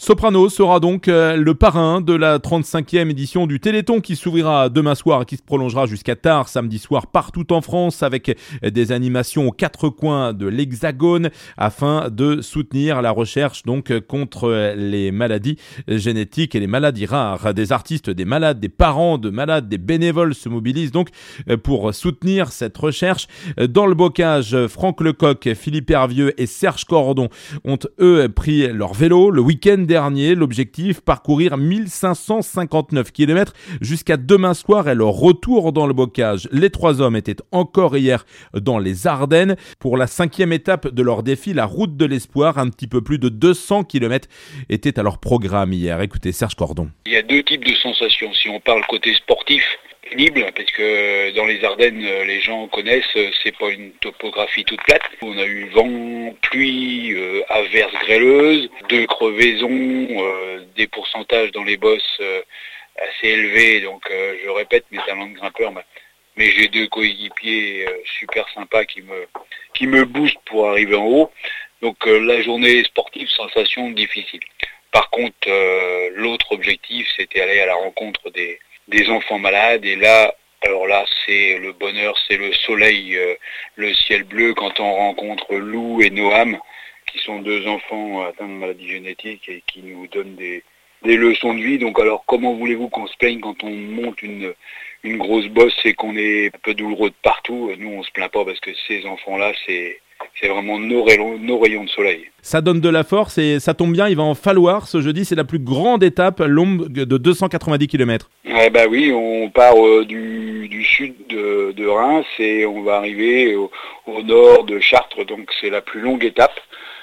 Soprano sera donc le parrain de la 35e édition du Téléthon qui s'ouvrira demain soir et qui se prolongera jusqu'à tard samedi soir partout en France avec des animations aux quatre coins de l'Hexagone afin de soutenir la recherche donc contre les maladies génétiques et les maladies rares. Des artistes, des malades, des parents de malades, des bénévoles se mobilisent donc pour soutenir cette recherche. Dans le bocage, Franck Lecoq, Philippe Hervieux et Serge Cordon ont eux pris leur vélo le week-end dernier. L'objectif, parcourir 1559 km jusqu'à demain soir et le retour dans le bocage. Les trois hommes étaient encore hier dans les Ardennes pour la 5e étape de leur défi, la route de l'espoir. Un petit peu plus de 200 km était à leur programme hier. Écoutez Serge Cordon. Il y a deux types de sensations. Si on parle côté sportif, pénible, parce que dans les Ardennes, les gens connaissent, c'est pas une topographie toute plate. On a eu vent, pluie, averses grêleuses, 2 crevaisons, des pourcentages dans les bosses assez élevés. Donc je répète mes talents de grimpeur, mais j'ai 2 coéquipiers super sympas qui me boostent pour arriver en haut. Donc la journée sportive, sensation difficile. Par contre, l'autre objectif, c'était aller à la rencontre des enfants malades, et là, alors là, c'est le bonheur, c'est le soleil, le ciel bleu quand on rencontre Lou et Noam, qui sont 2 enfants atteints de maladies génétiques et qui nous donnent des leçons de vie. Donc alors, comment voulez-vous qu'on se plaigne quand on monte une grosse bosse et qu'on est un peu douloureux de partout? Nous, on se plaint pas parce que ces enfants-là, c'est vraiment nos rayons de soleil. Ça donne de la force et ça tombe bien, il va en falloir. Ce jeudi, c'est la plus grande étape longue de 290 km. Oui, on part du sud de Reims et on va arriver au nord de Chartres. Donc c'est la plus longue étape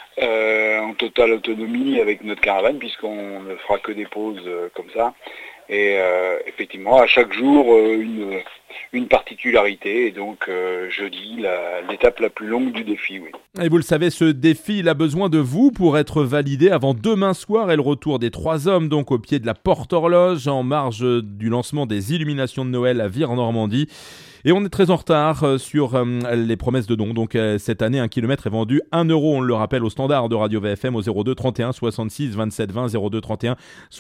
en totale autonomie avec notre caravane, puisqu'on ne fera que des pauses comme ça. Et effectivement, à chaque jour, une particularité. Et donc, jeudi, l'étape la plus longue du défi, oui. Et vous le savez, ce défi, il a besoin de vous pour être validé avant demain soir et le retour des 3 hommes, donc au pied de la Porte Horloge, en marge du lancement des illuminations de Noël à Vire-en-Normandie. Et on est très en retard sur les promesses de dons. Donc cette année, 1 kilomètre est vendu 1 €. On le rappelle au standard de Radio VFM au 02 31 66 27 20, 02 31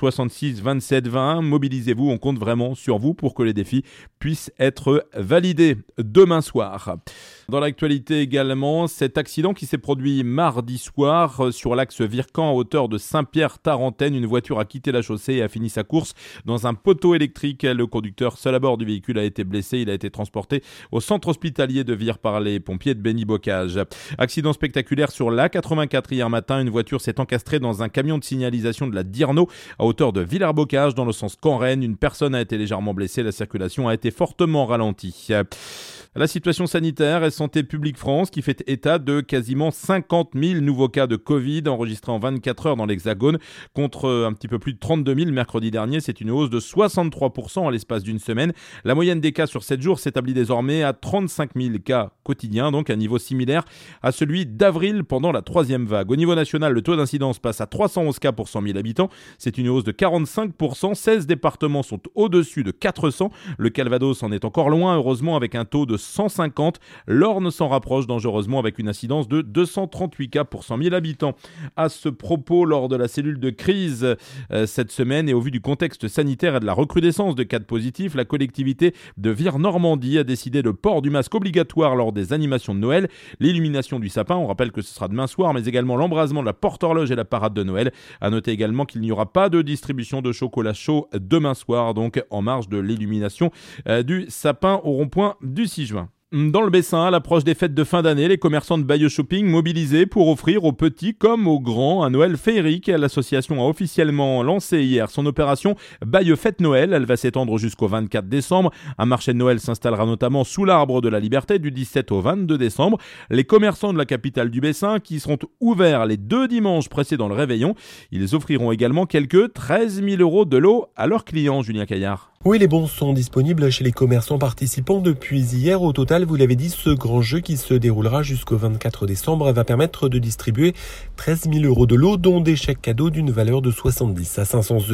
66 27 20. Mobilisez-vous, on compte vraiment sur vous pour que les défis puissent être validés demain soir. Dans l'actualité également, cet accident qui s'est produit mardi soir sur l'axe Vircan à hauteur de Saint-Pierre-Tarentaine. Une voiture a quitté la chaussée et a fini sa course dans un poteau électrique. Le conducteur seul à bord du véhicule a été blessé. Il a été transporté au centre hospitalier de Vire par les pompiers de Béni-Bocage. Accident spectaculaire sur l'A84 hier matin. Une voiture s'est encastrée dans un camion de signalisation de la Dirno à hauteur de Villers-Bocage dans le sens Caen-Rennes. Une personne a été légèrement blessée. La circulation a été fortement ralentie. La situation sanitaire et Santé publique France qui fait état de quasiment 50 000 nouveaux cas de Covid enregistrés en 24 heures dans l'Hexagone contre un petit peu plus de 32 000 mercredi dernier. C'est une hausse de 63% en l'espace d'une semaine. La moyenne des cas sur 7 jours s'établit désormais à 35 000 cas quotidiens, donc un niveau similaire à celui d'avril pendant la 3e vague. Au niveau national, le taux d'incidence passe à 311 cas pour 100 000 habitants. C'est une hausse de 45%. 16 départements sont au-dessus de 400. Le Calvados en est encore loin, heureusement, avec un taux de 150. L'Orne s'en rapproche dangereusement avec une incidence de 238 cas pour 100 000 habitants. À ce propos, lors de la cellule de crise cette semaine et au vu du contexte sanitaire et de la recrudescence de cas de positifs, la collectivité de Vire-Normandie a décidé le port du masque obligatoire lors des animations de Noël, l'illumination du sapin, on rappelle que ce sera demain soir, mais également l'embrasement de la Porte Horloge et la parade de Noël. À noter également qu'il n'y aura pas de distribution de chocolat chaud demain soir, donc en marge de l'illumination du sapin au rond-point du 6 juin. Dans le Bessin, à l'approche des fêtes de fin d'année, les commerçants de Bayeux Shopping mobilisés pour offrir aux petits comme aux grands un Noël féerique. L'association a officiellement lancé hier son opération Bayeux Fête Noël. Elle va s'étendre jusqu'au 24 décembre. Un marché de Noël s'installera notamment sous l'Arbre de la Liberté du 17 au 22 décembre. Les commerçants de la capitale du Bessin qui seront ouverts les 2 dimanches précédant le réveillon. Ils offriront également quelques 13 000 € de lots à leurs clients, Julien Caillard. Oui, les bons sont disponibles chez les commerçants participants depuis hier. Au total, vous l'avez dit, ce grand jeu qui se déroulera jusqu'au 24 décembre va permettre de distribuer 13 000 € de lots, dont des chèques cadeaux d'une valeur de 70 à 500 €.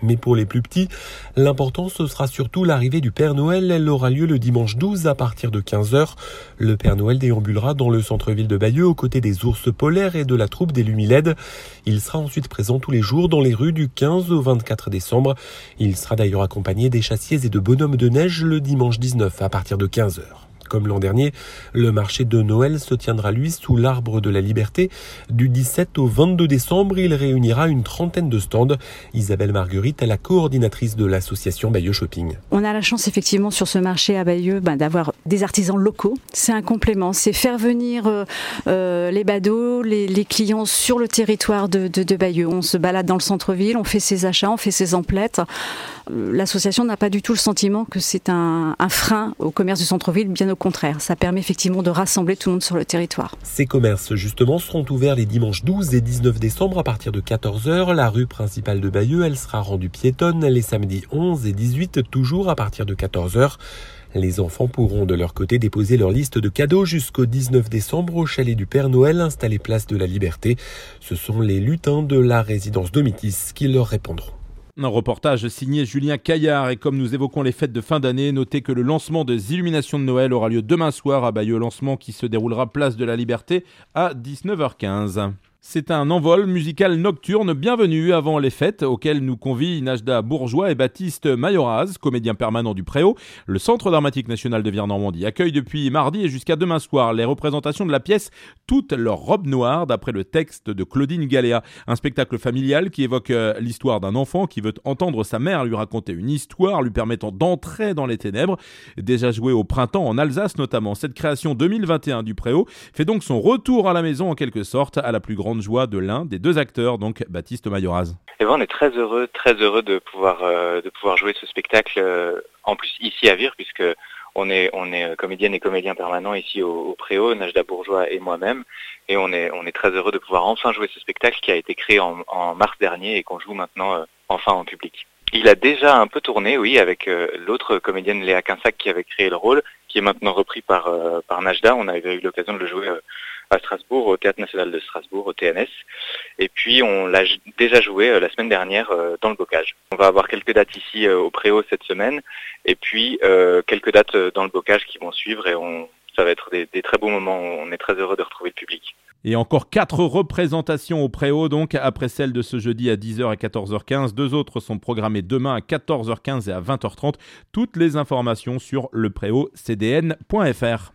Mais pour les plus petits, l'important ce sera surtout l'arrivée du Père Noël. Elle aura lieu le dimanche 12 à partir de 15h. Le Père Noël déambulera dans le centre-ville de Bayeux aux côtés des ours polaires et de la troupe des Lumiled. Il sera ensuite présent tous les jours dans les rues du 15 au 24 décembre. Il sera d'ailleurs accompagné des chassiers et de bonhommes de neige le dimanche 19 à partir de 15h. Comme l'an dernier, le marché de Noël se tiendra lui sous l'arbre de la Liberté. Du 17 au 22 décembre, il réunira une trentaine de stands. Isabelle Marguerite est la coordinatrice de l'association Bayeux Shopping. On a la chance effectivement sur ce marché à Bayeux d'avoir des artisans locaux. C'est un complément, c'est faire venir les badauds, les clients sur le territoire de Bayeux. On se balade dans le centre-ville, on fait ses achats, on fait ses emplettes. L'association n'a pas du tout le sentiment que c'est un frein au commerce du centre-ville, bien au contraire. Ça permet effectivement de rassembler tout le monde sur le territoire. Ces commerces justement seront ouverts les dimanches 12 et 19 décembre à partir de 14h. La rue principale de Bayeux, elle sera rendue piétonne les samedis 11 et 18, toujours à partir de 14h. Les enfants pourront de leur côté déposer leur liste de cadeaux jusqu'au 19 décembre au chalet du Père Noël installé place de la Liberté. Ce sont les lutins de la résidence Domitis qui leur répondront. Un reportage signé Julien Caillard, et comme nous évoquons les fêtes de fin d'année, notez que le lancement des illuminations de Noël aura lieu demain soir à Bayeux, lancement qui se déroulera place de la Liberté à 19h15. C'est un envol musical nocturne bienvenu avant les fêtes auquel nous convient Najda Bourgeois et Baptiste Mayoraz, comédiens permanents du Préau. Le Centre dramatique national de Vire-Normandie accueille depuis mardi et jusqu'à demain soir les représentations de la pièce Toutes leurs robes noires d'après le texte de Claudine Galéa. Un spectacle familial qui évoque l'histoire d'un enfant qui veut entendre sa mère lui raconter une histoire lui permettant d'entrer dans les ténèbres. Déjà joué au printemps en Alsace notamment, cette création 2021 du Préau fait donc son retour à la maison en quelque sorte, à la plus grande joie de l'un des deux acteurs, donc Baptiste Mayoraz. Et ben, on est très heureux de pouvoir jouer ce spectacle en plus ici à Vire, puisque on est comédienne et comédien permanent ici au Préau, Najda Bourgeois et moi-même, et on est très heureux de pouvoir enfin jouer ce spectacle qui a été créé en mars dernier et qu'on joue maintenant enfin en public. Il a déjà un peu tourné, oui, avec l'autre comédienne Léa Quinsac qui avait créé le rôle, qui est maintenant repris par Najda. On avait eu l'occasion de le jouer à Strasbourg, au Théâtre National de Strasbourg, au TNS. Et puis on l'a déjà joué la semaine dernière dans le Bocage. On va avoir quelques dates ici au Préau cette semaine, et puis quelques dates dans le Bocage qui vont suivre, et ça va être des très beaux moments. On est très heureux de retrouver le public. Et encore 4 représentations au Préau, donc, après celle de ce jeudi à 10h et 14h15. 2 autres sont programmées demain à 14h15 et à 20h30. Toutes les informations sur lepréaucdn.fr.